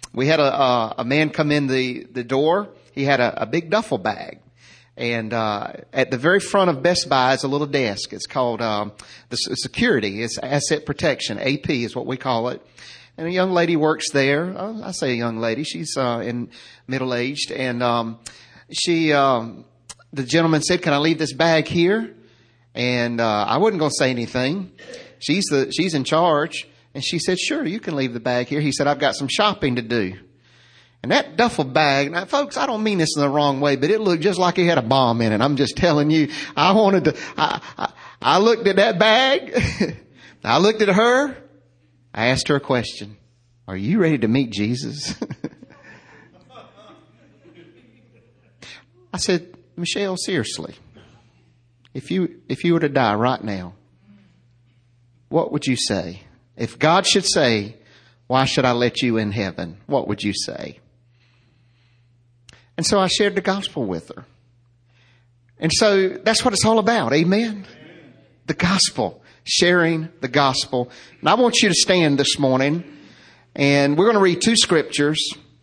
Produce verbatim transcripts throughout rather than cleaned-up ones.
we had a, a, a man come in the, the door. He had a, a big duffel bag. And uh at the very front of Best Buy is a little desk. It's called um the security. It's asset protection. A P is what we call it. And a young lady works there. Uh, I say a young lady. She's uh in middle aged. And um she um the gentleman said, "Can I leave this bag here?" And uh I wasn't going to say anything. She's the she's in charge. And she said, "Sure, you can leave the bag here." He said, "I've got some shopping to do." And that duffel bag, now folks, I don't mean this in the wrong way, but it looked just like it had a bomb in it. I'm just telling you, I wanted to, I, I, I looked at that bag. I looked at her. I asked her a question. "Are you ready to meet Jesus?" I said, "Michelle, seriously, if you, if you were to die right now, what would you say? If God should say, 'Why should I let you in heaven?' what would you say?" And so I shared the gospel with her. And so that's what it's all about. Amen. Amen. The gospel, sharing the gospel. And I want you to stand this morning, and we're going to read two scriptures,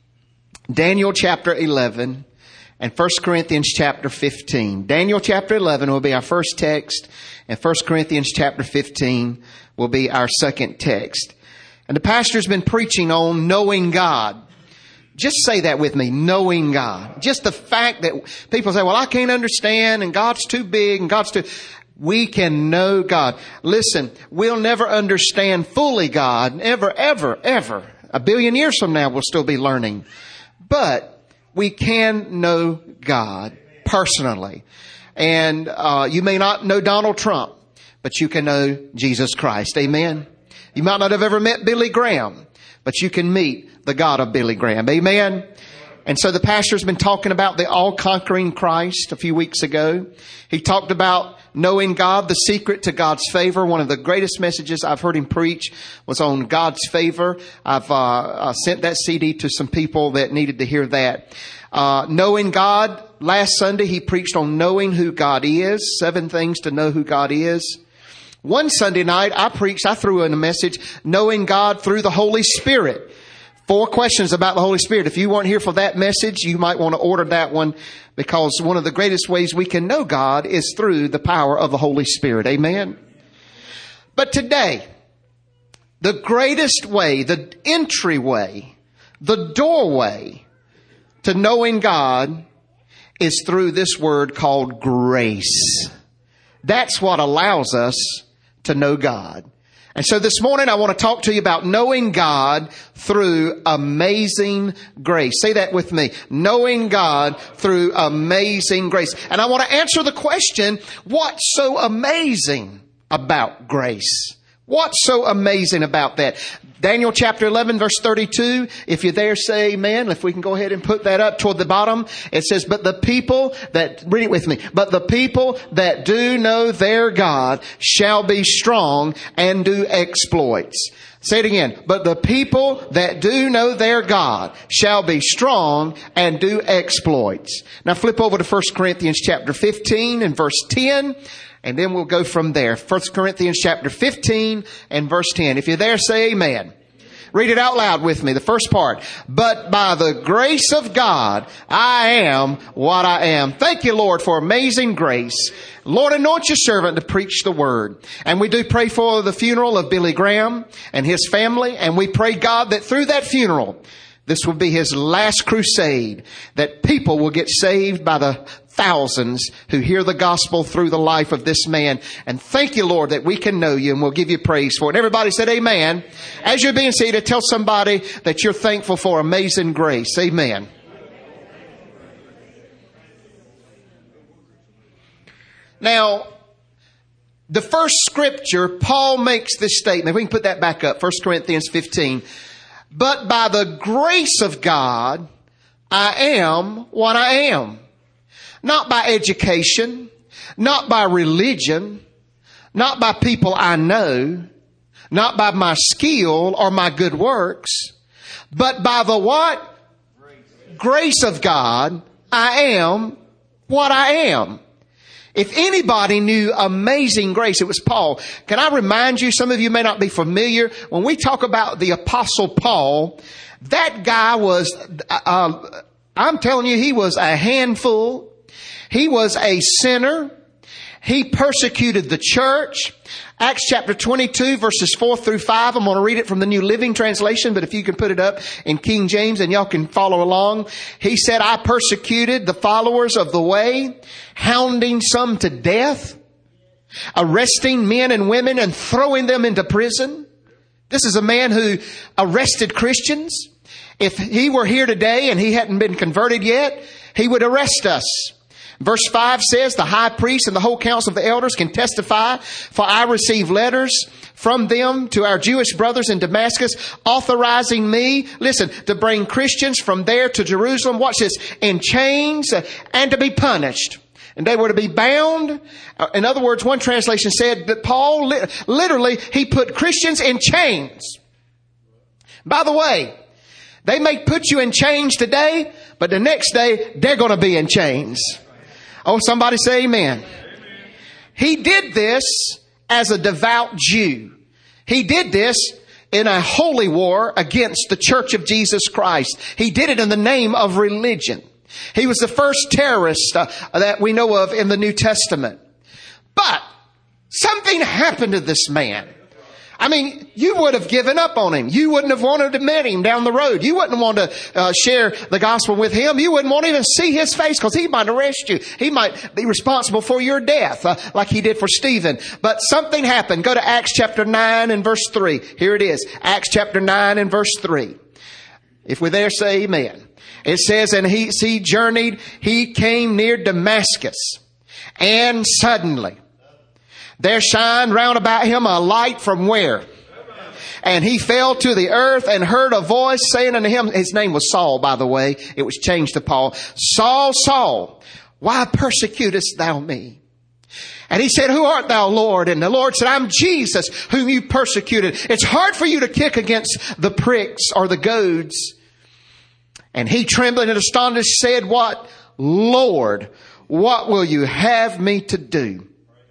Daniel chapter eleven and First Corinthians chapter fifteen. Daniel chapter eleven will be our first text, and First Corinthians chapter fifteen will be our second text. And the pastor's been preaching on knowing God. Just say that with me, knowing God. Just the fact that people say, "Well, I can't understand, and God's too big, and God's too..." We can know God. Listen, we'll never understand fully God. Ever, ever, ever. A billion years from now, we'll still be learning. But we can know God personally. And uh you may not know Donald Trump, but you can know Jesus Christ. Amen. You might not have ever met Billy Graham, but you can meet the God of Billy Graham. Amen. And so the pastor's been talking about the all-conquering Christ a few weeks ago. He talked about knowing God, the secret to God's favor. One of the greatest messages I've heard him preach was on God's favor. I've uh, uh, sent that C D to some people that needed to hear that. Uh, knowing God. Last Sunday he preached on knowing who God is. Seven things to know who God is. One Sunday night I preached, I threw in a message, knowing God through the Holy Spirit. Four questions about the Holy Spirit. If you weren't here for that message, you might want to order that one, because one of the greatest ways we can know God is through the power of the Holy Spirit. Amen. But today, the greatest way, the entryway, the doorway to knowing God is through this word called grace. That's what allows us to know God. And so this morning I want to talk to you about knowing God through amazing grace. Say that with me. Knowing God through amazing grace. And I want to answer the question, what's so amazing about grace? What's so amazing about that? Daniel chapter eleven verse thirty-two. If you're there, say amen. If we can go ahead and put that up toward the bottom. It says, but the people that, read it with me. But the people that do know their God shall be strong and do exploits. Say it again. But the people that do know their God shall be strong and do exploits. Now flip over to First Corinthians chapter fifteen and verse ten. And then we'll go from there. First Corinthians chapter fifteen and verse ten. If you're there, say amen. Read it out loud with me. The first part. But by the grace of God, I am what I am. Thank you, Lord, for amazing grace. Lord, anoint your servant to preach the word. And we do pray for the funeral of Billy Graham and his family. And we pray, God, that through that funeral, this will be his last crusade, that people will get saved by the thousands who hear the gospel through the life of this man. And thank you, Lord, that we can know you, and we'll give you praise for it. And everybody said amen. As you're being seated, tell somebody that you're thankful for amazing grace. Amen. Now, the first scripture, Paul makes this statement. We can put that back up. First Corinthians fifteen. But by the grace of God, I am what I am. Not by education, not by religion, not by people I know, not by my skill or my good works, but by the what? Grace, grace of God, I am what I am. If anybody knew amazing grace, it was Paul. Can I remind you, some of you may not be familiar, when we talk about the Apostle Paul, That guy was, uh, I'm telling you, he was a handful. He was a sinner. He persecuted the church. Acts chapter twenty-two verses four through five. I'm going to read it from the New Living Translation, but if you can put it up in King James and y'all can follow along. He said, I persecuted the followers of the way, hounding some to death, arresting men and women and throwing them into prison. This is a man who arrested Christians. If he were here today and he hadn't been converted yet, he would arrest us. Verse five says, the high priest and the whole council of the elders can testify, for I received letters from them to our Jewish brothers in Damascus, authorizing me, listen, to bring Christians from there to Jerusalem, watch this, in chains and to be punished. And they were to be bound. In other words, one translation said that Paul, literally, he put Christians in chains. By the way, they may put you in chains today, but the next day they're going to be in chains. Oh, somebody say amen. Amen. He did this as a devout Jew. He did this in a holy war against the Church of Jesus Christ. He did it in the name of religion. He was the first terrorist uh, that we know of in the New Testament. But something happened to this man. I mean, you would have given up on him. You wouldn't have wanted to meet him down the road. You wouldn't want to uh, share the gospel with him. You wouldn't want to even see his face because he might arrest you. He might be responsible for your death uh, like he did for Stephen. But something happened. Go to Acts chapter nine and verse three. Here it is. Acts chapter nine and verse three. If we're there, say amen. It says, and he, he journeyed, he came near Damascus, and suddenly there shined round about him a light from where? And he fell to the earth and heard a voice saying unto him, his name was Saul, by the way. It was changed to Paul. Saul, Saul, why persecutest thou me? And he said, who art thou, Lord? And the Lord said, I'm Jesus, whom you persecuted. It's hard for you to kick against the pricks or the goads. And he, trembling and astonished, said, what? Lord, what will you have me to do?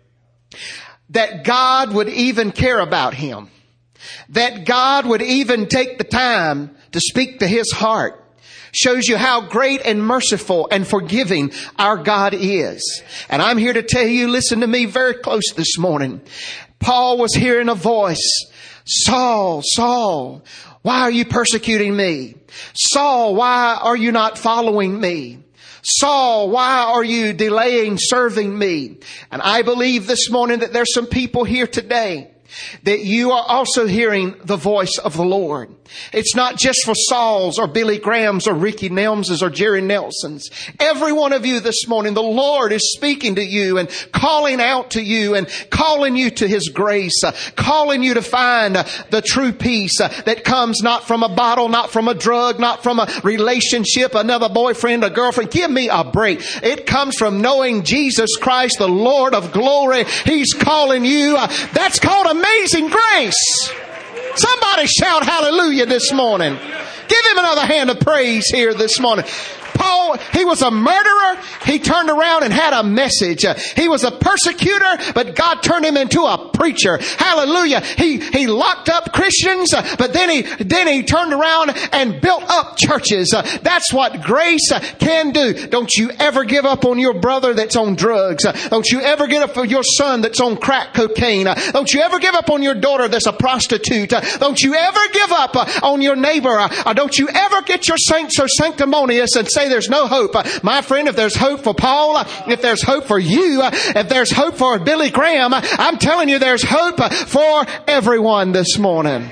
That God would even care about him. That God would even take the time to speak to his heart. Shows you how great and merciful and forgiving our God is. And I'm here to tell you, listen to me very close this morning. Paul was hearing a voice. Saul, Saul, why are you persecuting me? Saul, why are you not following me? Saul, why are you delaying serving me? And I believe this morning that there's some people here today that you are also hearing the voice of the Lord. It's not just for Saul's or Billy Graham's or Ricky Nelms's or Jerry Nelson's. Every one of you this morning, the Lord is speaking to you and calling out to you and calling you to His grace, uh, calling you to find uh, the true peace uh, that comes not from a bottle, not from a drug, not from a relationship, another boyfriend, a girlfriend. Give me a break. It comes from knowing Jesus Christ, the Lord of glory. He's calling you. Uh, that's called amazing grace. Somebody shout hallelujah this morning. Give him another hand of praise here this morning. Paul, he was a murderer. He turned around and had a message. Uh, he was a persecutor, but God turned him into a preacher. Hallelujah. He, he locked up Christians, uh, but then he, then he turned around and built up churches. Uh, that's what grace uh, can do. Don't you ever give up on your brother that's on drugs. Uh, don't you ever give up on your son that's on crack cocaine. Uh, don't you ever give up on your daughter that's a prostitute. Uh, don't you ever give up uh, on your neighbor. Uh, uh, don't you ever get your saints or sanctimonious and say there's no hope. Uh, my friend, if there's hope for Paul, uh, if there's hope for you, uh, if there's hope for Billy Graham, uh, I'm telling you there's hope uh, for everyone this morning.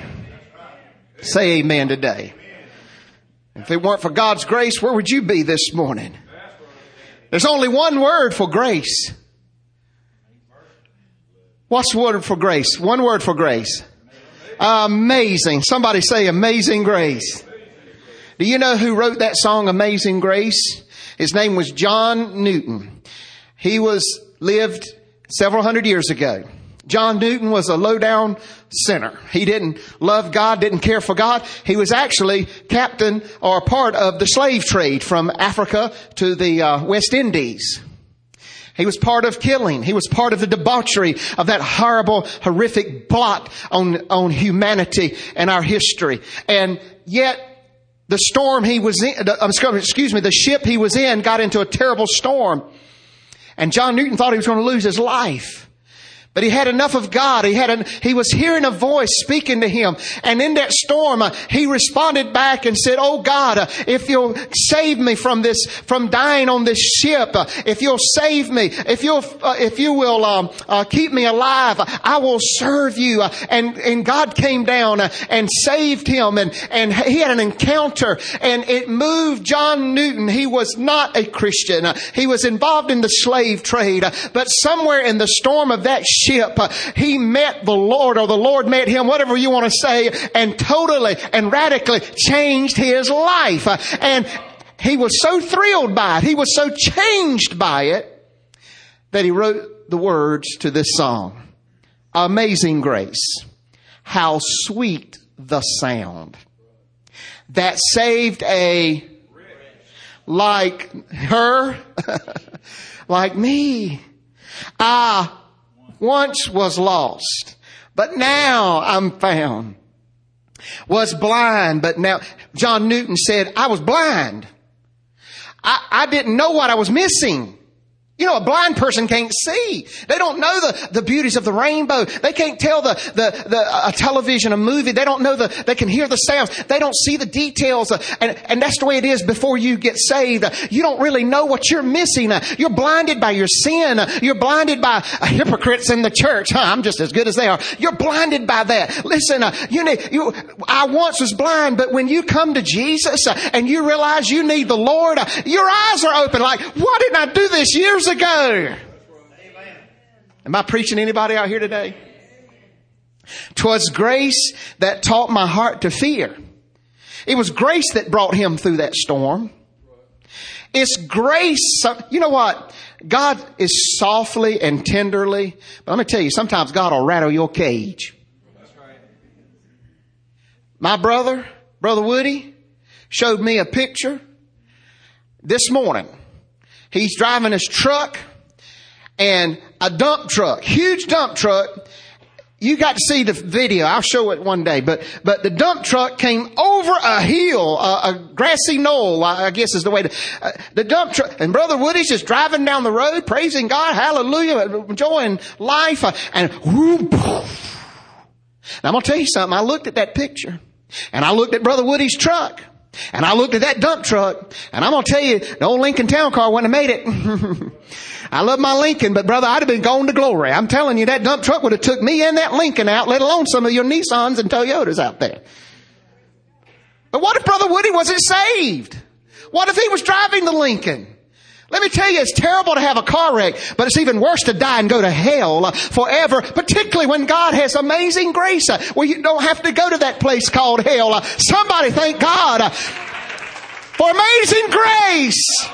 Say amen today. If it weren't for God's grace, where would you be this morning? There's only one word for grace. What's the word for grace? One word for grace. Amazing. Somebody say amazing grace. Do you know who wrote that song, Amazing Grace? His name was John Newton. He was lived several hundred years ago. John Newton was a low-down sinner. He didn't love God, didn't care for God. He was actually captain or part of the slave trade from Africa to the uh, West Indies. He was part of killing. He was part of the debauchery of that horrible, horrific blot on, on humanity and our history. And yet, the storm he was in, excuse me, the ship he was in got into a terrible storm. And John Newton thought he was going to lose his life. But he had enough of God. He had an, he was hearing a voice speaking to him. And in that storm, uh, he responded back and said, "Oh God, uh, if you'll save me from this, from dying on this ship, uh, if you'll save me, if you'll, uh, if you will, um, uh, keep me alive, I will serve you." Uh, and, and God came down uh, and saved him. And, and he had an encounter, and it moved John Newton. He was not a Christian. Uh, he was involved in the slave trade. Uh, but somewhere in the storm of that ship, Ship, uh, he met the Lord, or the Lord met him, whatever you want to say, and totally and radically changed his life. Uh, and he was so thrilled by it, he was so changed by it, that he wrote the words to this song. Amazing grace, how sweet the sound that saved a like her, like me. I once was lost, but now I'm found. Was blind, but now, John Newton said, I was blind. I, I didn't know what I was missing. You know, a blind person can't see. They don't know the, the beauties of the rainbow. They can't tell the, the, the, a television, a movie. They don't know the, they can hear the sounds. They don't see the details. And, and that's the way it is before you get saved. You don't really know what you're missing. You're blinded by your sin. You're blinded by hypocrites in the church. Huh, I'm just as good as they are. You're blinded by that. Listen, uh, you need, you, I once was blind, but when you come to Jesus uh, and you realize you need the Lord, uh, your eyes are open. Like, why didn't I do this years ago? Am I preaching anybody out here today? 'Twas grace that taught my heart to fear. It was grace that brought him through that storm. It's grace. You know what? God is softly and tenderly. But let me tell you, sometimes God will rattle your cage. My brother, Brother Woody, showed me a picture this morning. He's driving his truck, and a dump truck, huge dump truck. You got to see the video. I'll show it one day. But, but the dump truck came over a hill, a, a grassy knoll, I guess is the way to, uh, the dump truck. And Brother Woody's just driving down the road, praising God, hallelujah, enjoying life. Uh, and whoop. Now I'm going to tell you something. I looked at that picture, and I looked at Brother Woody's truck. And I looked at that dump truck, and I'm going to tell you, the old Lincoln Town Car wouldn't have made it. I love my Lincoln, but brother, I'd have been going to glory. I'm telling you, that dump truck would have took me and that Lincoln out, let alone some of your Nissans and Toyotas out there. But what if Brother Woody wasn't saved? What if he was driving the Lincoln? Let me tell you, it's terrible to have a car wreck, but it's even worse to die and go to hell forever, particularly when God has amazing grace where you don't have to go to that place called hell. Somebody thank God for amazing grace.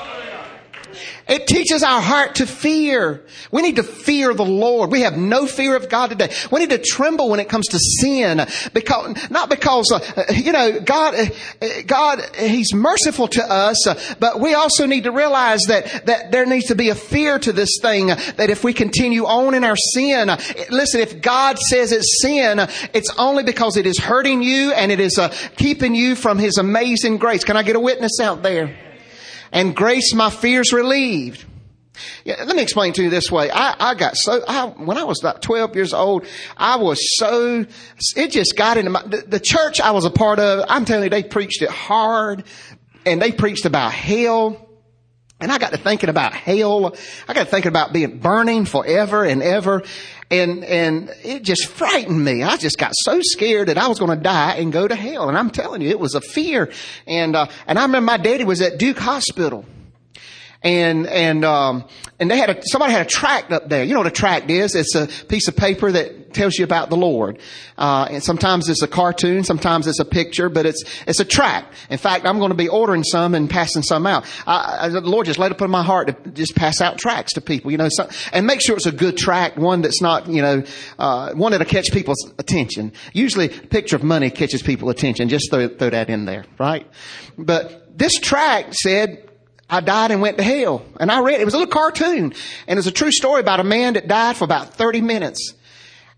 It teaches our heart to fear. We need to fear the Lord. We have no fear of God today. We need to tremble when it comes to sin, because not because uh, you know God. Uh, God, He's merciful to us, uh, but we also need to realize that that there needs to be a fear to this thing. Uh, that if we continue on in our sin, uh, listen, if God says it's sin, uh, it's only because it is hurting you and it is uh, keeping you from His amazing grace. Can I get a witness out there? And grace, my fears relieved. Yeah, let me explain to you this way. I, I got so, I, when I was about twelve years old, I was so, it just got into my, the, the church I was a part of, I'm telling you, they preached it hard, and they preached about hell. And I got to thinking about hell. I got to thinking about being burning forever and ever. And, and it just frightened me. I just got so scared that I was going to die and go to hell. And I'm telling you, it was a fear. And, uh, and I remember my daddy was at Duke Hospital. And, and, um, and they had a, somebody had a tract up there. You know what a tract is? It's a piece of paper that tells you about the Lord. Uh, and sometimes it's a cartoon, sometimes it's a picture, but it's, it's a tract. In fact, I'm going to be ordering some and passing some out. I, I, the Lord just laid it upon my heart to just pass out tracts to people, you know, so, and make sure it's a good tract, one that's not, you know, uh, one that'll catch people's attention. Usually a picture of money catches people's attention. Just throw, throw that in there, right? But this tract said, I died and went to hell. And I read it. It was a little cartoon. And it was a true story about a man that died for about thirty minutes.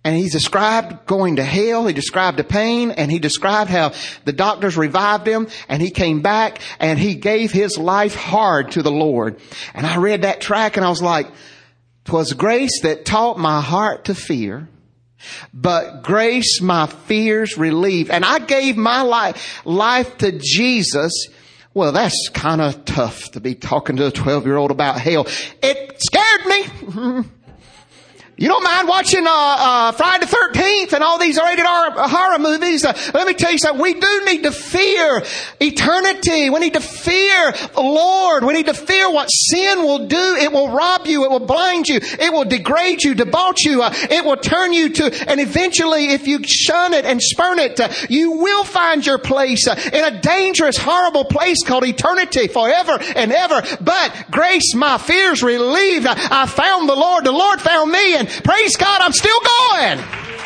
And he described going to hell. He described the pain, and he described how the doctors revived him, and he came back and he gave his life hard to the Lord. And I read that track and I was like, 'twas grace that taught my heart to fear, but grace my fears relieved. And I gave my life, life to Jesus. Well, that's kind of tough to be talking to a twelve year old about hell. It scared me. You don't mind watching uh, uh Friday the thirteenth and all these rated R horror movies. Uh, let me tell you something. We do need to fear eternity. We need to fear the Lord. We need to fear what sin will do. It will rob you. It will blind you. It will degrade you, debauch you. Uh, it will turn you to, and eventually if you shun it and spurn it, uh, you will find your place uh, in a dangerous, horrible place called eternity forever and ever. But grace, my fears relieved. I, I found the Lord. The Lord found me. And praise God, I'm still going.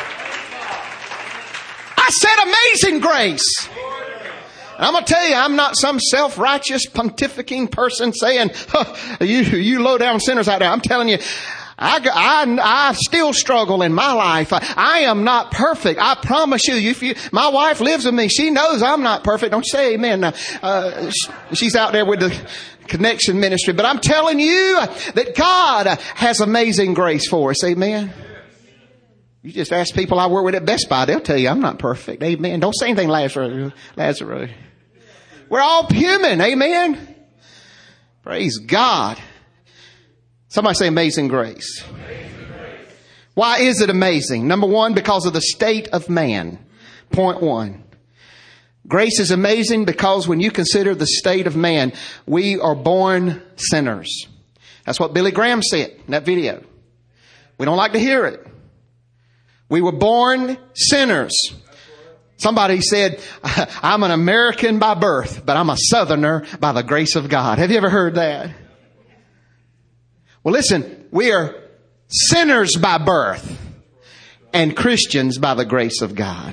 I said amazing grace. And I'm going to tell you, I'm not some self-righteous pontificating person saying, huh, you, you low down sinners out there. I'm telling you, I, I, I still struggle in my life. I, I am not perfect. I promise you, if you, my wife lives with me. She knows I'm not perfect. Don't you say amen. Uh, she's out there with the Connection Ministry. But I'm telling you that God has amazing grace for us. Amen. You just ask people I work with at Best Buy. They'll tell you I'm not perfect. Amen. Don't say anything, Lazarus. Lazarus. We're all human. Amen. Praise God. Somebody say amazing grace. Amazing grace. Why is it amazing? Number one, because of the state of man. Point one. Grace is amazing because when you consider the state of man, we are born sinners. That's what Billy Graham said in that video. We don't like to hear it. We were born sinners. Somebody said, I'm an American by birth, but I'm a Southerner by the grace of God. Have you ever heard that? Well, listen, we are sinners by birth and Christians by the grace of God.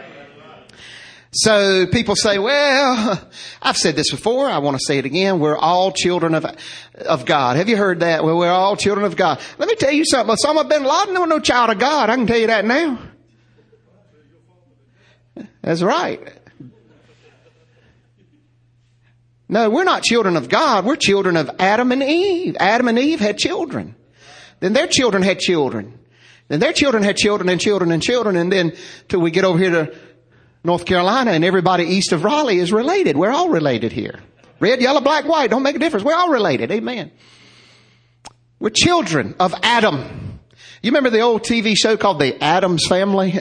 So people say, well, I've said this before. I want to say it again. We're all children of, of God. Have you heard that? Well, we're all children of God. Let me tell you something. Osama bin Laden was no child of God. I can tell you that now. That's right. No, we're not children of God. We're children of Adam and Eve. Adam and Eve had children. Then their children had children. Then their children had children and children and children. And then till we get over here to North Carolina, and everybody east of Raleigh is related. We're all related here. Red, yellow, black, white. Don't make a difference. We're all related. Amen. We're children of Adam. You remember the old T V show called The Addams Family?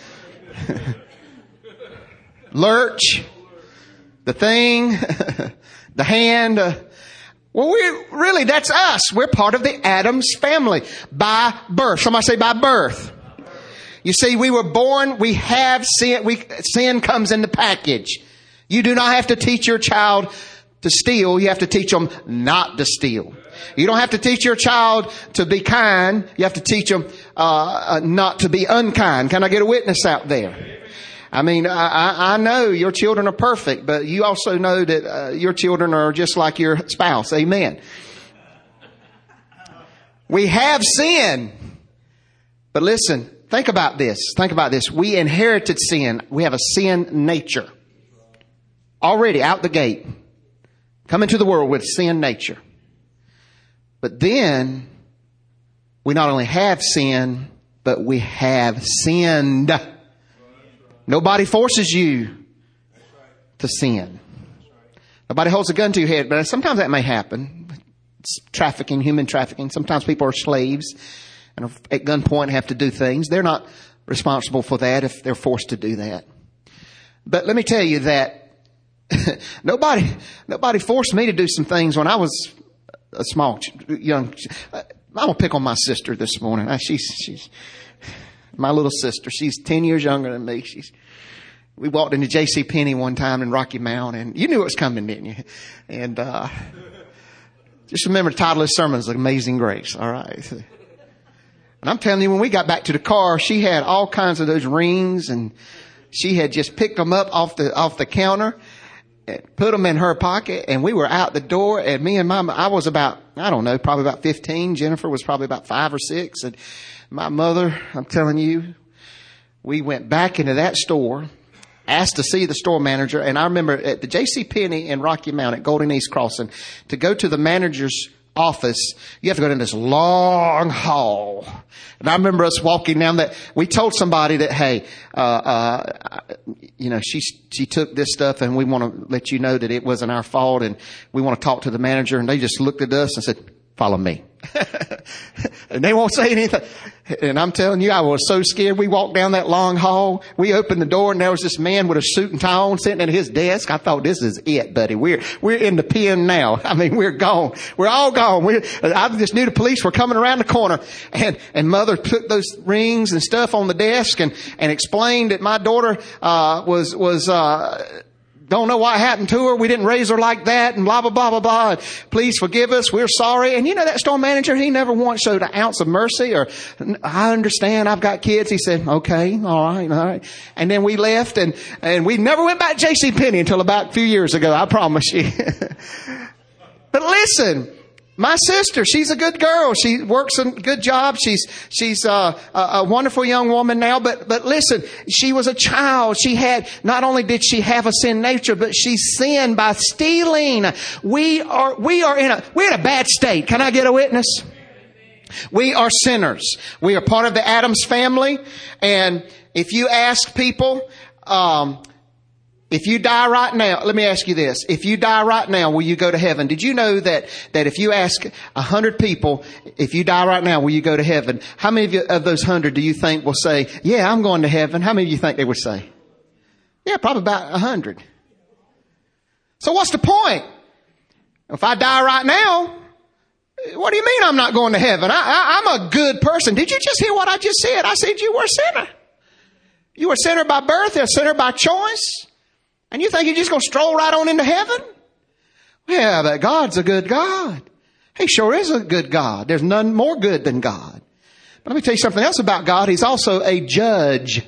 Lurch. The Thing. The Hand. Uh, well, we really, that's us. We're part of the Addams family by birth. Somebody say by birth. You see, we were born, we have sin, we, sin comes in the package. You do not have to teach your child to steal. You have to teach them not to steal. You don't have to teach your child to be kind. You have to teach them uh, uh, not to be unkind. Can I get a witness out there? I mean, I, I know your children are perfect, but you also know that uh, your children are just like your spouse. Amen. We have sin. But listen, think about this. Think about this. We inherited sin. We have a sin nature. Already out the gate. Come into the world with sin nature. But then, we not only have sin, but we have sinned. Nobody forces you to sin. Nobody holds a gun to your head, but sometimes that may happen. It's trafficking, human trafficking. Sometimes people are slaves and at gunpoint have to do things. They're not responsible for that if they're forced to do that. But let me tell you that nobody, nobody forced me to do some things when I was a small, young. I'm gonna pick on my sister this morning. She's, she's my little sister. She's ten years younger than me. She's. We walked into J C Penney one time in Rocky Mount, and you knew it was coming, didn't you? And uh just remember the title of the sermon is Amazing Grace. All right. And I'm telling you, when we got back to the car, she had all kinds of those rings, and she had just picked them up off the off the counter. put them in her pocket, and we were out the door, and me and my, I was about, I don't know, probably about fifteen. Jennifer was probably about five or six. And my mother, I'm telling you, we went back into that store, asked to see the store manager. And I remember at the J C Penney in Rocky Mount at Golden East Crossing, to go to the manager's office, you have to go down this long hall. And I remember us walking down that. We told somebody that, hey, uh, uh, you know, she, she took this stuff, and we want to let you know that it wasn't our fault, and we want to talk to the manager. And they just looked at us and said, follow me. And they won't say anything. And I'm telling you, I was so scared. We walked down that long hall. We opened the door, and there was this man with a suit and tie on sitting at his desk. I thought, this is it, buddy. We're, we're in the pen now. I mean, we're gone. We're all gone. We're, I just knew the police were coming around the corner. And, and mother took those rings and stuff on the desk and, and explained that my daughter, uh, was, was, uh, don't know what happened to her. We didn't raise her like that, and blah, blah, blah, blah, blah. Please forgive us. We're sorry. And you know, that store manager, he never once showed an ounce of mercy or, I understand, I've got kids. He said, okay, all right, all right. And then we left, and, and we never went back to J C Penney until about a few years ago, I promise you. But listen, my sister, she's a good girl. She works a good job. She's, she's uh, a, a wonderful young woman now. But, but listen, she was a child. She had, not only did she have a sin nature, but she sinned by stealing. We are, we are in a, we're in a bad state. Can I get a witness? We are sinners. We are part of the Addams family. And if you ask people, um, if you die right now, let me ask you this. If you die right now, will you go to heaven? Did you know that, that if you ask a hundred people, if you die right now, will you go to heaven? How many of, you, of those hundred do you think will say, yeah, I'm going to heaven? How many of you think they would say? Yeah, probably about a hundred. So what's the point? If I die right now, what do you mean I'm not going to heaven? I, I, I'm a good person. Did you just hear what I just said? I said you were a sinner. You were a sinner by birth, a sinner by choice. And you think you're just going to stroll right on into heaven? Yeah, but God's a good God. He sure is a good God. There's none more good than God. But let me tell you something else about God. He's also a judge.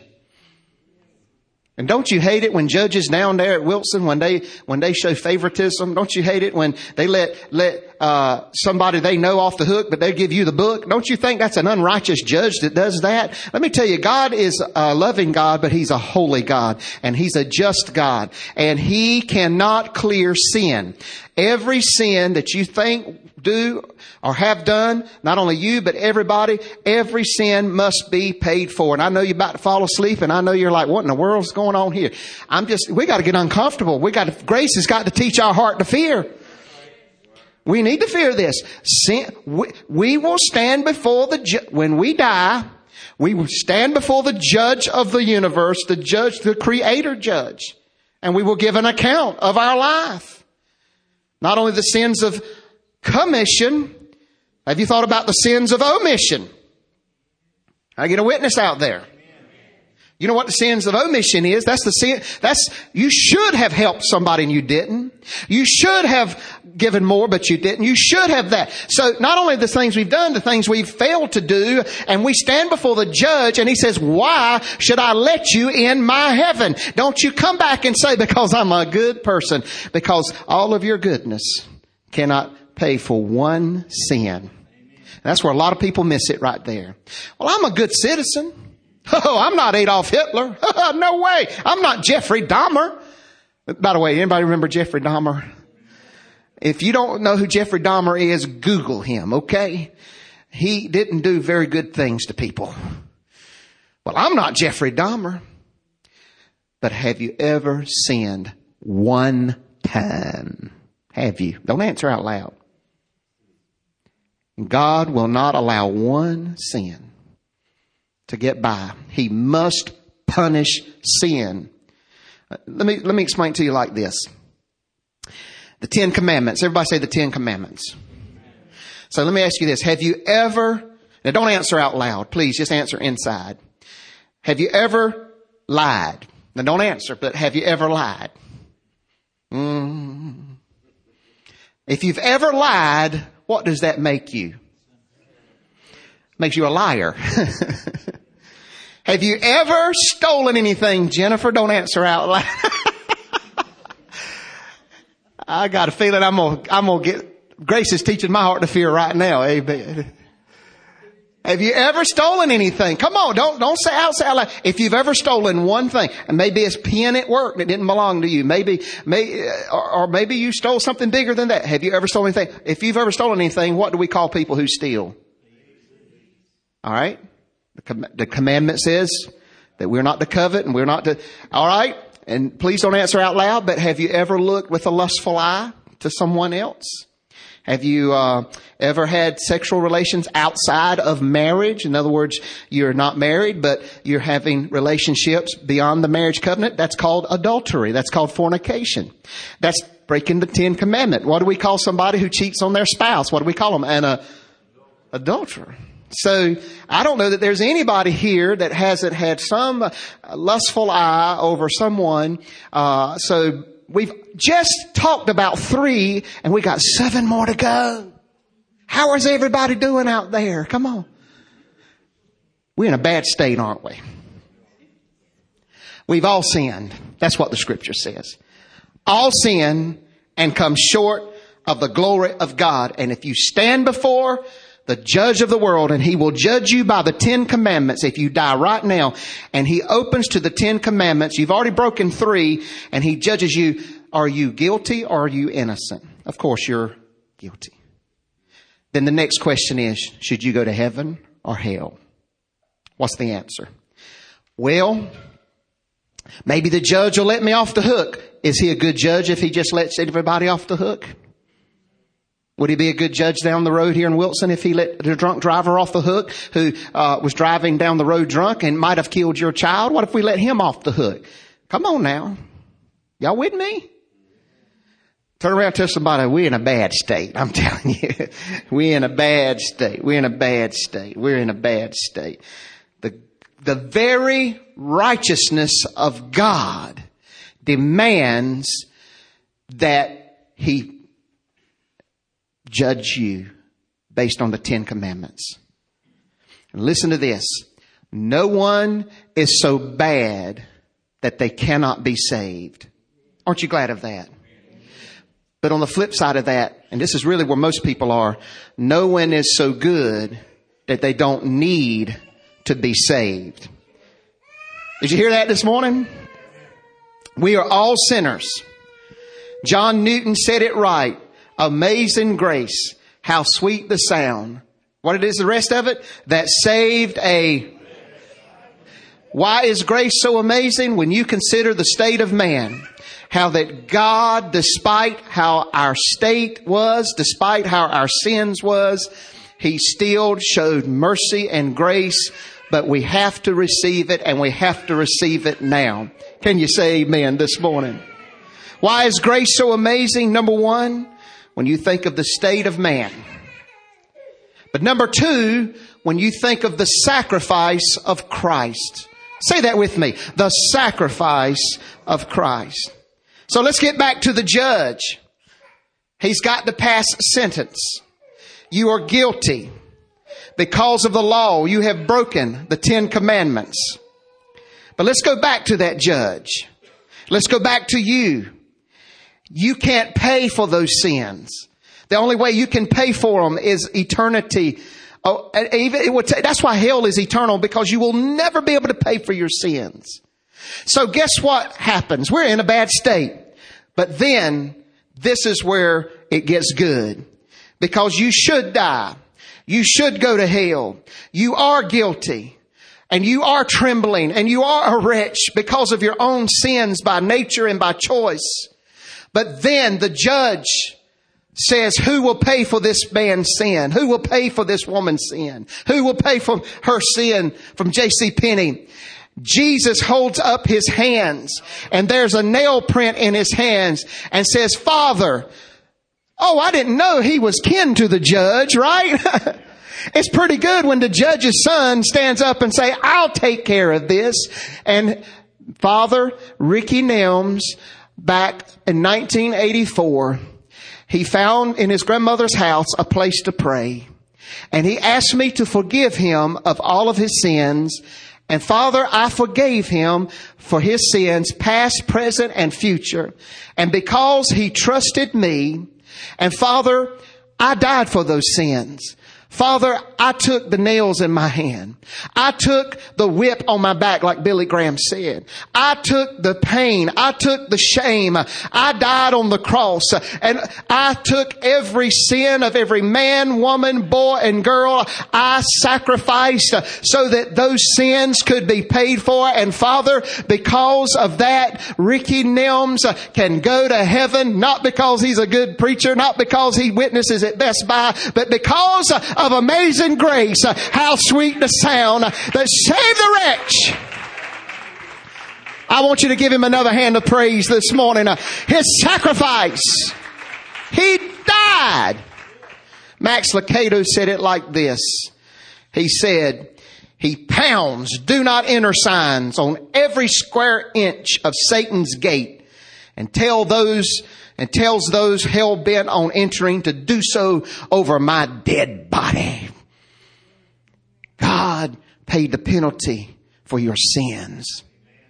And don't you hate it when judges down there at Wilson, when they, when they show favoritism? Don't you hate it when they let, let, uh, somebody they know off the hook, but they give you the book? Don't you think that's an unrighteous judge that does that? Let me tell you, God is a loving God, but He's a holy God, and He's a just God, and He cannot clear sin. Every sin that you think, do, or have done, not only you, but everybody, every sin must be paid for. And I know you're about to fall asleep, and I know you're like, what in the world's going on here? I'm just, we got to get uncomfortable. We got to, grace has got to teach our heart to fear. We need to fear this. Sin, we, we will stand before the, ju- when we die, we will stand before the judge of the universe, the judge, the creator judge, and we will give an account of our life. Not only the sins of commission. Have you thought about the sins of omission? I get a witness out there. You know what the sins of omission is? That's the sin. That's, you should have helped somebody and you didn't. You should have given more, but you didn't. You should have that. So not only the things we've done, the things we've failed to do, and we stand before the judge and he says, why should I let you in my heaven? Don't you come back and say, because I'm a good person, because all of your goodness cannot pay for one sin. That's where a lot of people miss it right there. Well, I'm a good citizen. Oh, I'm not Adolf Hitler. No way. I'm not Jeffrey Dahmer. By the way, anybody remember Jeffrey Dahmer? If you don't know who Jeffrey Dahmer is, Google him, okay? He didn't do very good things to people. Well, I'm not Jeffrey Dahmer. But have you ever sinned one time? Have you? Don't answer out loud. God will not allow one sin to get by. He must punish sin. Let me, let me explain to you like this. The Ten Commandments. Everybody say the Ten Commandments. So let me ask you this. Have you ever, now don't answer out loud. Please just answer inside. Have you ever lied? Now don't answer, but have you ever lied? Mm. If you've ever lied, what does that make you? Makes you a liar. Have you ever stolen anything, Jennifer? Don't answer out loud. I got a feeling I'm going to, I'm going to get, Grace is teaching my heart to fear right now. Amen. Have you ever stolen anything? Come on, don't, don't say out, say out loud. If you've ever stolen one thing, and maybe it's a pen at work that didn't belong to you, maybe, may, or, or maybe you stole something bigger than that. Have you ever stolen anything? If you've ever stolen anything, what do we call people who steal? All right. The, com- the commandment says that we're not to covet and we're not to, all right. And please don't answer out loud, but have you ever looked with a lustful eye to someone else? Have you uh ever had sexual relations outside of marriage? In other words, you're not married, but you're having relationships beyond the marriage covenant. That's called adultery. That's called fornication. That's breaking the Ten Commandments. What do we call somebody who cheats on their spouse? What do we call them? An uh, adulterer. So I don't know that there's anybody here that hasn't had some lustful eye over someone. Uh so we've just talked about three and we got seven more to go. How is everybody doing out there? Come on. We're in a bad state, aren't we? We've all sinned. That's what the scripture says. All sin and come short of the glory of God. And if you stand before the judge of the world and he will judge you by the Ten Commandments, if you die right now and he opens to the Ten Commandments, you've already broken three and he judges you, are you guilty or are you innocent? Of course you're guilty. Then the next question is, should you go to heaven or hell? What's the answer? Well, maybe the judge will let me off the hook. Is he a good judge if he just lets everybody off the hook? Would he be a good judge down the road here in Wilson if he let the drunk driver off the hook who uh, was driving down the road drunk and might have killed your child? What if we let him off the hook? Come on now. Y'all with me? Turn around and tell somebody, we're in a bad state. I'm telling you, we're in a bad state. We're in a bad state. We're in a bad state. The, the very righteousness of God demands that he judge you based on the Ten Commandments. And listen to this. No one is so bad that they cannot be saved. Aren't you glad of that? But on the flip side of that, and this is really where most people are, no one is so good that they don't need to be saved. Did you hear that this morning? We are all sinners. John Newton said it right. Amazing grace, how sweet the sound. What it is, the rest of it? That saved a... Why is grace so amazing? When you consider the state of man, how that God, despite how our state was, despite how our sins was, he still showed mercy and grace, but we have to receive it and we have to receive it now. Can you say amen this morning? Why is grace so amazing? Number one, when you think of the state of man. But number two, when you think of the sacrifice of Christ. Say that with me. The sacrifice of Christ. So let's get back to the judge. He's got to pass sentence. You are guilty. Because of the law, you have broken the Ten Commandments. But let's go back to that judge. Let's go back to you. You can't pay for those sins. The only way you can pay for them is eternity. Oh, even it would t- that's why hell is eternal, because you will never be able to pay for your sins. So guess what happens? We're in a bad state. But then this is where it gets good. Because you should die. You should go to hell. You are guilty. And you are trembling. And you are a wretch because of your own sins by nature and by choice. But then the judge says, who will pay for this man's sin? Who will pay for this woman's sin? Who will pay for her sin from J C Penney? Jesus holds up his hands and there's a nail print in his hands and says, Father, oh, I didn't know he was kin to the judge, right? It's pretty good when the judge's son stands up and say, I'll take care of this. And Father Ricky Nelms, back in nineteen eighty-four, he found in his grandmother's house a place to pray. And he asked me to forgive him of all of his sins And Father, I forgave him for his sins, past, present, and future. And because he trusted me, and Father, I died for those sins. Father, I took the nails in my hand. I took the whip on my back, like Billy Graham said. I took the pain. I took the shame. I died on the cross. And I took every sin of every man, woman, boy, and girl. I sacrificed so that those sins could be paid for. And Father, because of that, Ricky Nelms can go to heaven, not because he's a good preacher, not because he witnesses at Best Buy, but because of amazing grace. How sweet the sound that saved the wretch. I want you to give him another hand of praise this morning. His sacrifice. He died. Max Lucado said it like this. He said, he pounds do not enter signs on every square inch of Satan's gate and tell those and tells those hell bent on entering to do so over my dead body. God paid the penalty for your sins.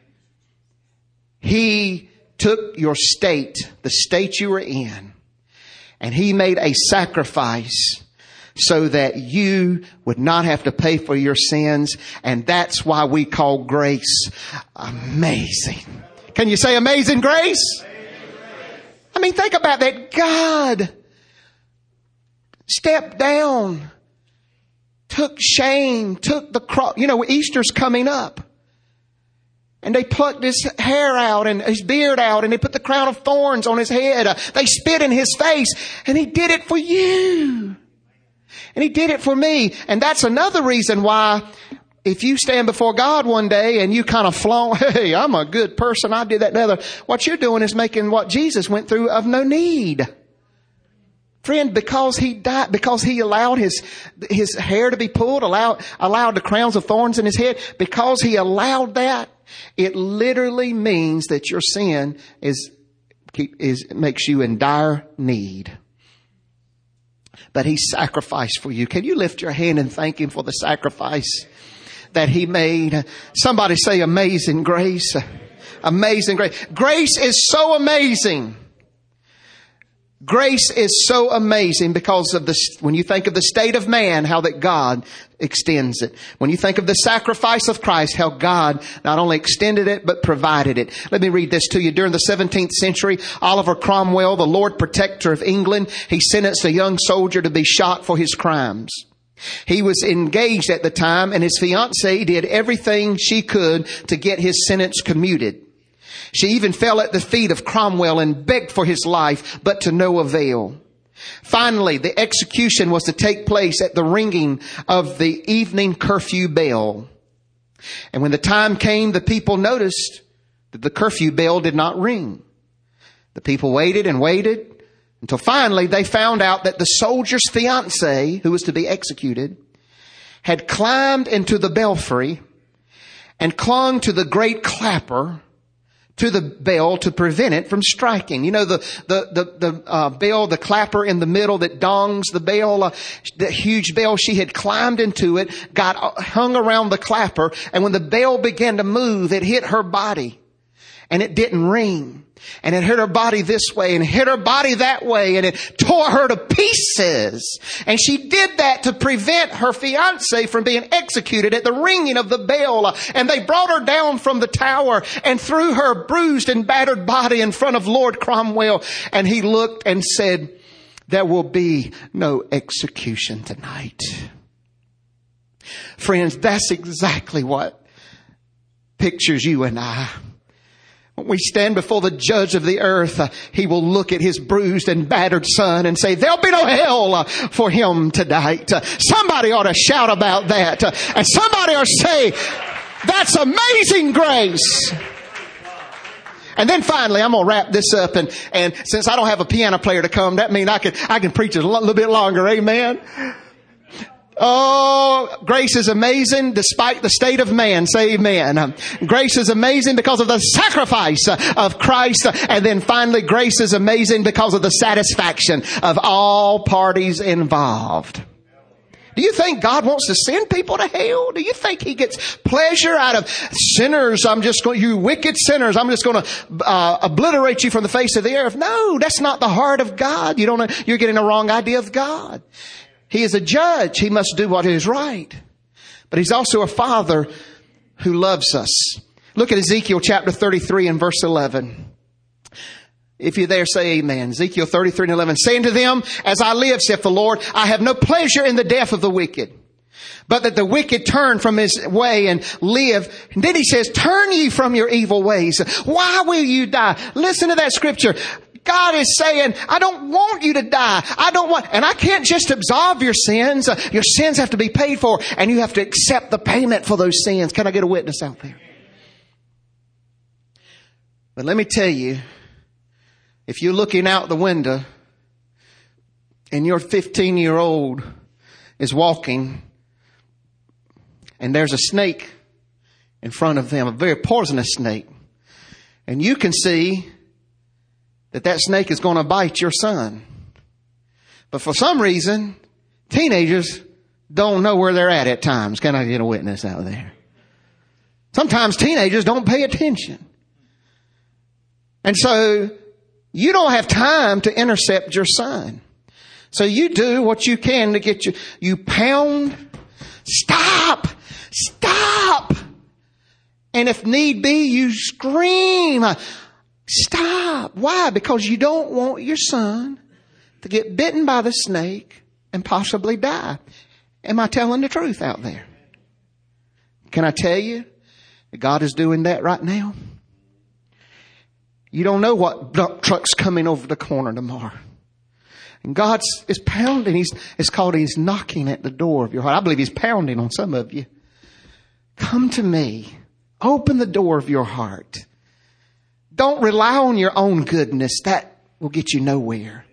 He took your state, the state you were in, and he made a sacrifice so that you would not have to pay for your sins. And that's why we call grace amazing. Can you say amazing grace? I mean, think about that. God stepped down, took shame, took the cross. You know, Easter's coming up. And they plucked his hair out and his beard out and they put the crown of thorns on his head. Uh, they spit in his face and he did it for you. And he did it for me. And that's another reason why if you stand before God one day and you kind of flaunt, hey, I'm a good person, I did that and the other, what you're doing is making what Jesus went through of no need. Friend, because he died, because he allowed his, his hair to be pulled, allowed, allowed the crowns of thorns in his head, because he allowed that, it literally means that your sin is, is, makes you in dire need. But he sacrificed for you. Can you lift your hand and thank him for the sacrifice that he made? Somebody say amazing grace. Amazing grace. Grace is so amazing. Grace is so amazing because of the, when you think of the state of man, how that God extends it. When you think of the sacrifice of Christ, how God not only extended it, but provided it. Let me read this to you. During the seventeenth century, Oliver Cromwell, the Lord Protector of England, he sentenced a young soldier to be shot for his crimes. He was engaged at the time and his fiancée did everything she could to get his sentence commuted. She even fell at the feet of Cromwell and begged for his life, but to no avail. Finally, the execution was to take place at the ringing of the evening curfew bell. And when the time came, the people noticed that the curfew bell did not ring. The people waited and waited until finally they found out that the soldier's fiancée, who was to be executed, had climbed into the belfry and clung to the great clapper to the bell to prevent it from striking. You know, the, the, the, the, uh, bell, the clapper in the middle that dongs the bell, uh, the huge bell, she had climbed into it, got hung around the clapper, and when the bell began to move, it hit her body, and it didn't ring. And it hit her body this way and hit her body that way, and it tore her to pieces. And she did that to prevent her fiancé from being executed at the ringing of the bell. And they brought her down from the tower and threw her bruised and battered body in front of Lord Cromwell. And he looked and said, "There will be no execution tonight." Friends, that's exactly what pictures you and I. When we stand before the judge of the earth, uh, he will look at his bruised and battered son and say, there'll be no hell uh, for him tonight. Uh, somebody ought to shout about that. Uh, and somebody ought to say, that's amazing grace. And then finally, I'm going to wrap this up. And, and since I don't have a piano player to come, that means I can, I can preach it a little bit longer. Amen. Oh, grace is amazing despite the state of man. Say amen. Grace is amazing because of the sacrifice of Christ. And then finally, grace is amazing because of the satisfaction of all parties involved. Do you think God wants to send people to hell? Do you think He gets pleasure out of sinners? I'm just going, you wicked sinners, I'm just going to uh, obliterate you from the face of the earth. No, that's not the heart of God. You don't know, you're getting a wrong idea of God. He is a judge. He must do what is right. But He's also a Father who loves us. Look at Ezekiel chapter thirty-three and verse eleven. If you're there, say amen. Ezekiel thirty-three and eleven. Saying to them, as I live, saith the Lord, I have no pleasure in the death of the wicked, but that the wicked turn from his way and live. And then He says, turn ye from your evil ways. Why will you die? Listen to that scripture. God is saying, I don't want you to die. I don't want, and I can't just absolve your sins. Your sins have to be paid for, and you have to accept the payment for those sins. Can I get a witness out there? But let me tell you, if you're looking out the window and your fifteen-year-old is walking and there's a snake in front of them, a very poisonous snake, and you can see that that snake is going to bite your son. But for some reason, teenagers don't know where they're at at times. Can I get a witness out there? Sometimes teenagers don't pay attention. And so you don't have time to intercept your son. So you do what you can to get you, you pound, stop, stop. And if need be, you scream, stop. Why? Because you don't want your son to get bitten by the snake and possibly die. Am I telling the truth out there? Can I tell you that God is doing that right now? You don't know what dump truck's coming over the corner tomorrow. And God is pounding. He's, it's called He's knocking at the door of your heart. I believe He's pounding on some of you. Come to me. Open the door of your heart. Don't rely on your own goodness. That will get you nowhere.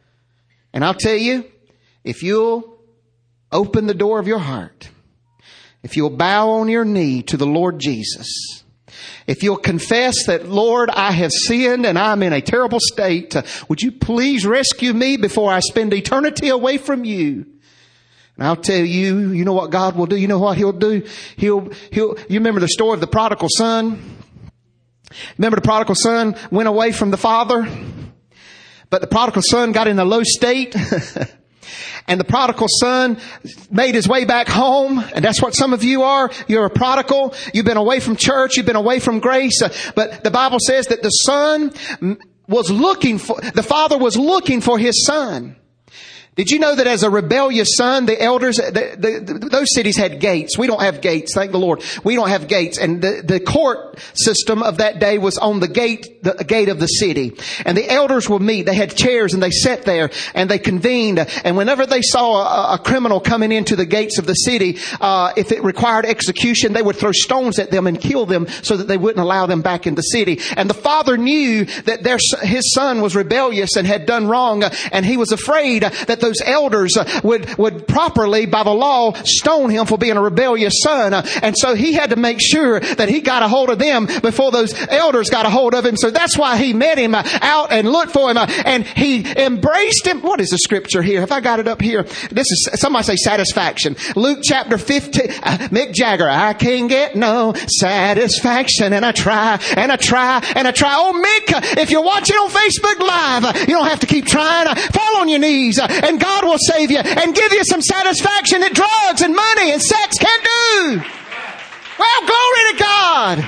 And I'll tell you, if you'll open the door of your heart, if you'll bow on your knee to the Lord Jesus, if you'll confess that, Lord, I have sinned and I'm in a terrible state, uh, would you please rescue me before I spend eternity away from you? And I'll tell you, you know what God will do? You know what He'll do? He'll, he'll, you remember the story of the prodigal son? Remember the prodigal son went away from the father, but the prodigal son got in a low state. And the prodigal son made his way back home. And that's what some of you are. You're a prodigal. You've been away from church. You've been away from grace. But the Bible says that the son was looking for, the father was looking for his son. Did you know that as a rebellious son, the elders, the, the, those cities had gates. We don't have gates, thank the Lord. We don't have gates. And the, the court system of that day was on the gate, the gate of the city. And the elders would meet. They had chairs and they sat there and they convened. And whenever they saw a, a criminal coming into the gates of the city, uh, if it required execution, they would throw stones at them and kill them so that they wouldn't allow them back in the city. And the father knew that their, his son was rebellious and had done wrong. And he was afraid that those elders would, would properly, by the law, stone him for being a rebellious son. And so he had to make sure that he got a hold of them before those elders got a hold of him. So that's why he met him out and looked for him. And he embraced him. What is the scripture here? Have I got it up here? This is, somebody say satisfaction. Luke chapter fifteen. Uh, Mick Jagger, I can't get no satisfaction. And I try, and I try, and I try. Oh, Mick, if you're watching on Facebook Live, you don't have to keep trying. Fall on your knees, and God will save you and give you some satisfaction that drugs and money and sex can't do. Well, glory to God.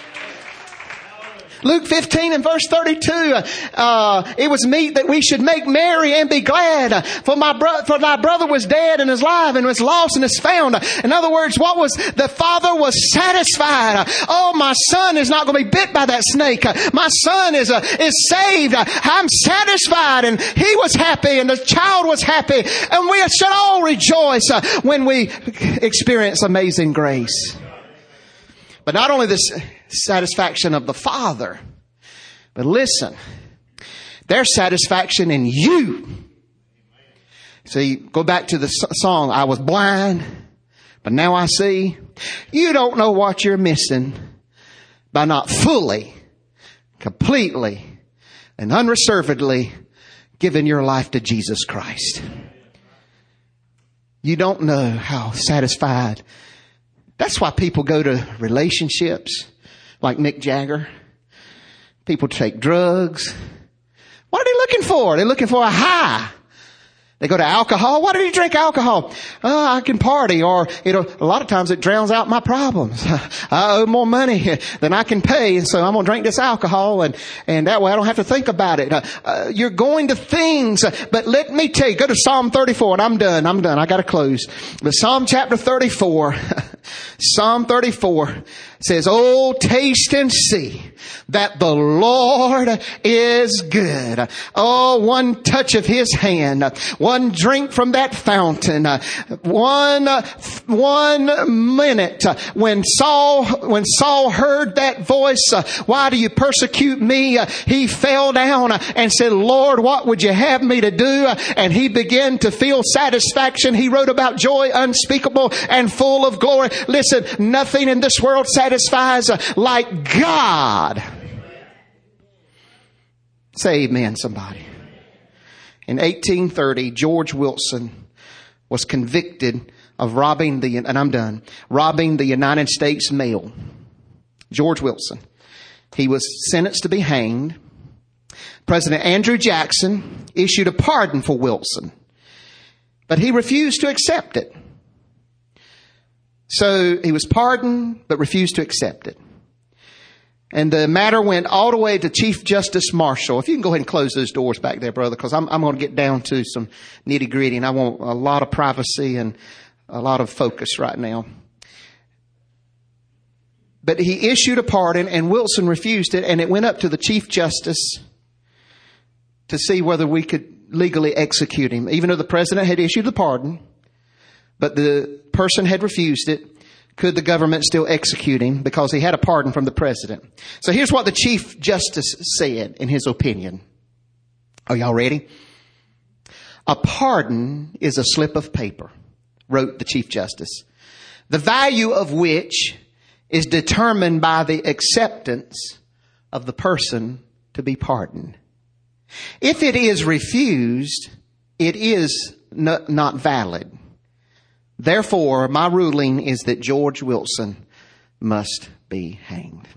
Luke fifteen and verse thirty-two, uh, it was meet that we should make merry and be glad. For my brother, for my brother was dead and is alive and was lost and is found. In other words, what was, the father was satisfied. Oh, my son is not going to be bit by that snake. My son is, uh, is saved. I'm satisfied. And he was happy and the child was happy. And we should all rejoice uh, when we experience amazing grace. But not only this satisfaction of the Father, but listen, there's satisfaction in you. See, go back to the song, I was blind, but now I see. You don't know what you're missing by not fully, completely, and unreservedly giving your life to Jesus Christ. You don't know how satisfied. That's why people go to relationships like Mick Jagger. People take drugs. What are they looking for? They're looking for a high. They go to alcohol. Why did he drink alcohol? Oh, I can party. Or, you know, a lot of times it drowns out my problems. I owe more money than I can pay. So I'm going to drink this alcohol and, and that way I don't have to think about it. Uh, uh, you're going to things. But let me tell you, go to Psalm thirty-four and I'm done. I'm done. I got to close. But Psalm chapter thirty-four, Psalm thirty-four says, oh, taste and see that the Lord is good. Oh, one touch of his hand, one drink from that fountain, one, one minute when Saul, when Saul heard that voice, why do you persecute me? He fell down and said, Lord, what would you have me to do? And he began to feel satisfaction. He wrote about joy unspeakable and full of glory. Listen, nothing in this world satisfies like God. Say amen, somebody. In eighteen thirty, George Wilson was convicted of robbing the, and I'm done, robbing the United States mail. George Wilson. He was sentenced to be hanged. President Andrew Jackson issued a pardon for Wilson, but he refused to accept it. So he was pardoned, but refused to accept it. And the matter went all the way to Chief Justice Marshall. If you can go ahead and close those doors back there, brother, because I'm, I'm going to get down to some nitty gritty and I want a lot of privacy and a lot of focus right now. But he issued a pardon and Wilson refused it, and it went up to the Chief Justice to see whether we could legally execute him. Even though the president had issued the pardon, but the person had refused it, could the government still execute him because he had a pardon from the president? So here's what the Chief Justice said in his opinion. Are y'all ready? A pardon is a slip of paper, wrote the Chief Justice, the value of which is determined by the acceptance of the person to be pardoned. If it is refused, it is n- not valid. Therefore, my ruling is that George Wilson must be hanged.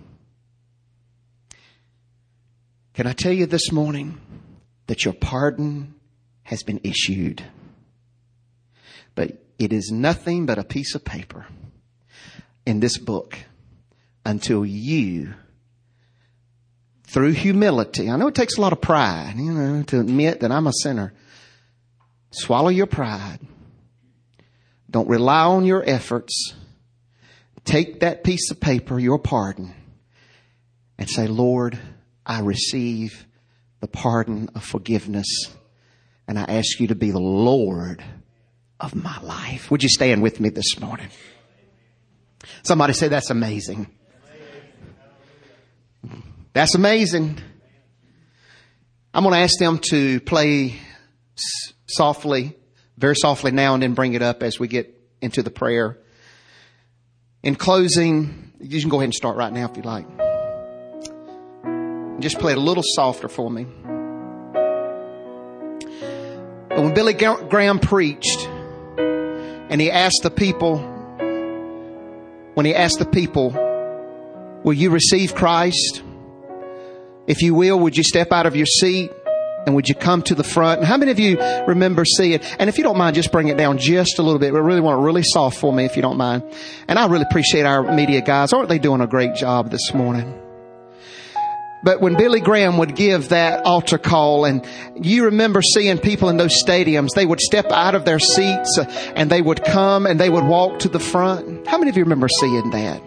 Can I tell you this morning that your pardon has been issued? But it is nothing but a piece of paper in this book until you, through humility, I know it takes a lot of pride, you know, to admit that I'm a sinner. Swallow your pride. Don't rely on your efforts. Take that piece of paper, your pardon, and say, Lord, I receive the pardon of forgiveness, and I ask you to be the Lord of my life. Would you stand with me this morning? Somebody say, that's amazing. That's amazing. I'm going to ask them to play softly, very softly now, and then bring it up as we get into the prayer. In closing, you can go ahead and start right now if you like. Just play it a little softer for me. But when Billy Graham preached, and he asked the people, when he asked the people, will you receive Christ? If you will, would you step out of your seat? And would you come to the front? And how many of you remember seeing? And if you don't mind, just bring it down just a little bit. We really want it really soft for me, if you don't mind. And I really appreciate our media guys. Aren't they doing a great job this morning? But when Billy Graham would give that altar call, and you remember seeing people in those stadiums, they would step out of their seats and they would come and they would walk to the front. How many of you remember seeing that?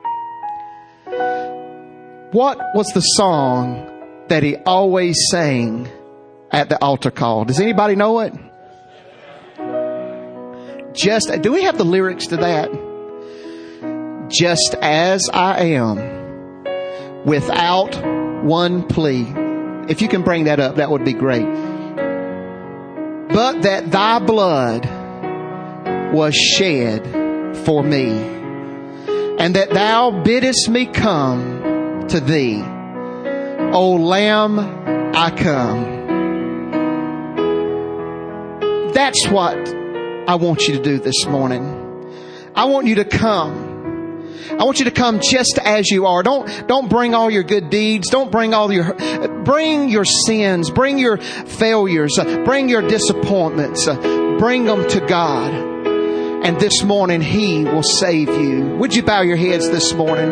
What was the song that he always sang at the altar call? Does anybody know it? Just, do we have the lyrics to that? Just as I am, without one plea. If you can bring that up, that would be great. But that thy blood was shed for me, and that thou biddest me come to thee. O Lamb, I come. That's what I want you to do this morning. I want you to come. I want you to come just as you are. Don't, don't bring all your good deeds. Don't bring all your, bring your sins, bring your failures, bring your disappointments, bring them to God. And this morning, He will save you. Would you bow your heads this morning?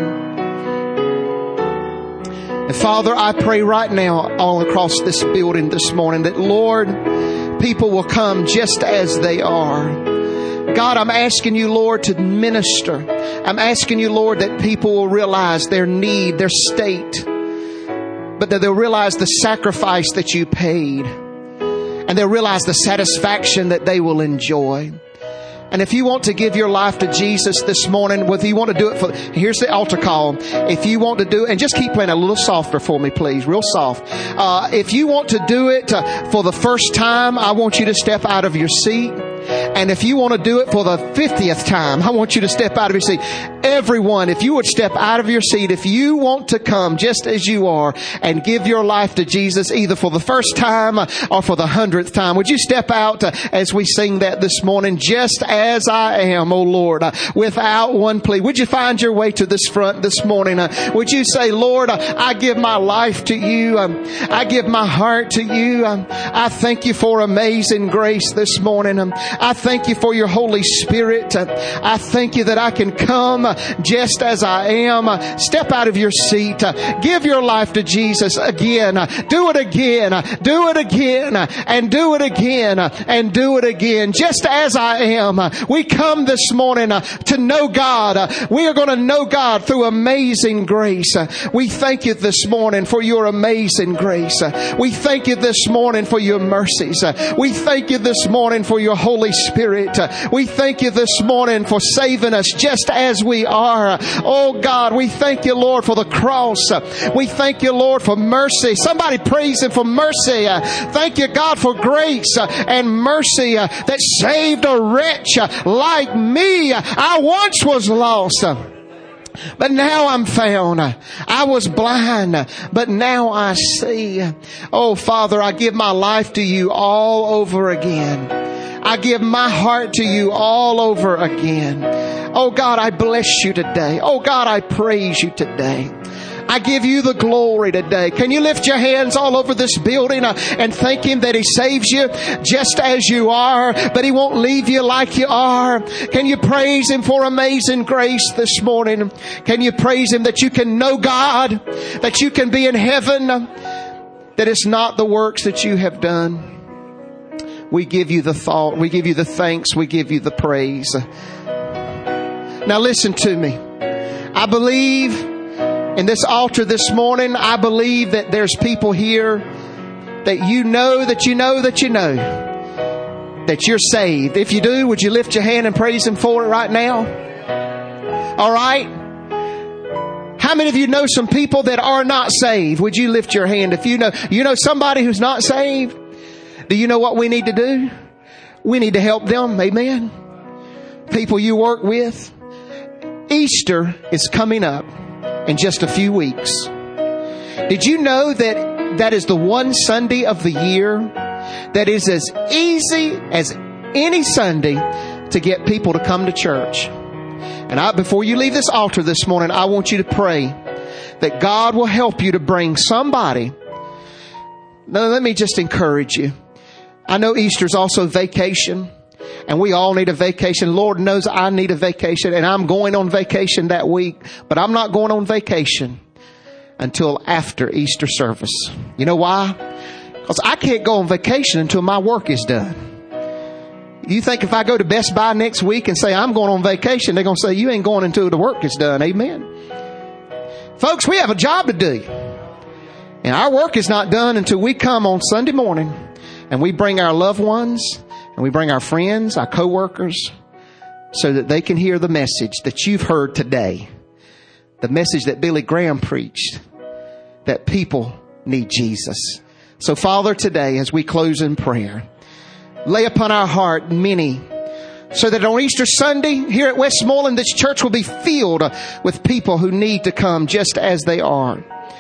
And Father, I pray right now all across this building this morning that, Lord, people will come just as they are. God, I'm asking you, Lord, to minister. I'm asking you, Lord, that people will realize their need, their state, but that they'll realize the sacrifice that you paid, and they'll realize the satisfaction that they will enjoy. And if you want to give your life to Jesus this morning, whether you want to do it for, here's the altar call. If you want to do it, and just keep playing a little softer for me, please, real soft. Uh, if you want to do it uh, for the first time, I want you to step out of your seat. And if you want to do it for the fiftieth time, I want you to step out of your seat. Everyone, if you would step out of your seat, if you want to come just as you are and give your life to Jesus, either for the first time or for the hundredth time, would you step out as we sing that this morning? Just as I am, O Lord, without one plea. Would you find your way to this front this morning? Would you say, Lord, I give my life to you. I give my heart to you. I thank you for amazing grace this morning. I thank you for your Holy Spirit. I thank you that I can come just as I am. Step out of your seat. Give your life to Jesus again. Do it again. Do it again. And do it again. And do it again. Just as I am. We come this morning to know God. We are going to know God through amazing grace. We thank you this morning for your amazing grace. We thank you this morning for your mercies. We thank you this morning for your Holy Spirit. We thank you this morning for saving us just as we are. Oh God, we thank you, Lord, for the cross. We thank you, Lord, for mercy. Somebody praise Him for mercy. Thank you, God, for grace and mercy that saved a wretch like me. I once was lost, but now I'm found. I was blind, but now I see. Oh Father, I give my life to you all over again. I give my heart to you all over again. Oh God, I bless you today. Oh God, I praise you today. I give you the glory today. Can you lift your hands all over this building and thank Him that He saves you just as you are, but He won't leave you like you are? Can you praise Him for amazing grace this morning? Can you praise Him that you can know God, that you can be in heaven, that it's not the works that you have done? We give you the thought, we give you the thanks, we give you the praise. Now listen to me. I believe in this altar this morning, I believe that there's people here that you know, that you know, that you know, that you're saved. If you do, would you lift your hand and praise Him for it right now? All right. How many of you know some people that are not saved? Would you lift your hand if you know, you know somebody who's not saved? Do you know what we need to do? We need to help them. Amen. People you work with. Easter is coming up in just a few weeks. Did you know that that is the one Sunday of the year that is as easy as any Sunday to get people to come to church? And I, before you leave this altar this morning, I want you to pray that God will help you to bring somebody. Now, let me just encourage you. I know Easter's also vacation, and we all need a vacation. Lord knows I need a vacation, and I'm going on vacation that week, but I'm not going on vacation until after Easter service. You know why? Because I can't go on vacation until my work is done. You think if I go to Best Buy next week and say I'm going on vacation, they're going to say you ain't going until the work is done. Amen. Folks, we have a job to do. And our work is not done until we come on Sunday morning and we bring our loved ones and we bring our friends, our coworkers, so that they can hear the message that you've heard today. The message that Billy Graham preached, that people need Jesus. So Father, today as we close in prayer, lay upon our heart many, so that on Easter Sunday here at Westmoreland, this church will be filled with people who need to come just as they are.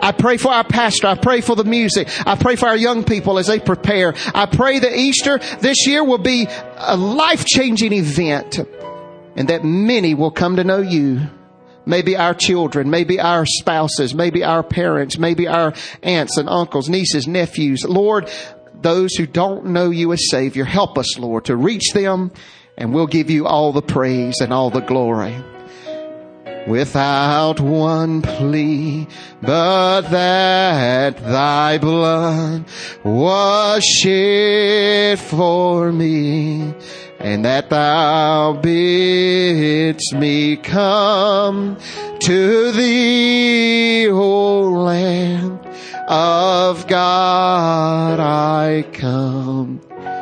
I pray for our pastor. I pray for the music. I pray for our young people as they prepare. I pray that Easter this year will be a life-changing event and that many will come to know you. Maybe our children, maybe our spouses, maybe our parents, maybe our aunts and uncles, nieces, nephews. Lord, those who don't know you as Savior, help us, Lord, to reach them, and we'll give you all the praise and all the glory. Without one plea, but that thy blood was shed for me, and that thou bidst me come to thee, O Lamb of God, I come.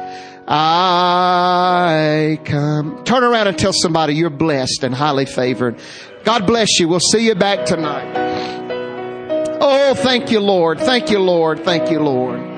I come. Turn around and tell somebody you're blessed and highly favored. God bless you. We'll see you back tonight. Oh, thank you, Lord. Thank you, Lord. Thank you, Lord.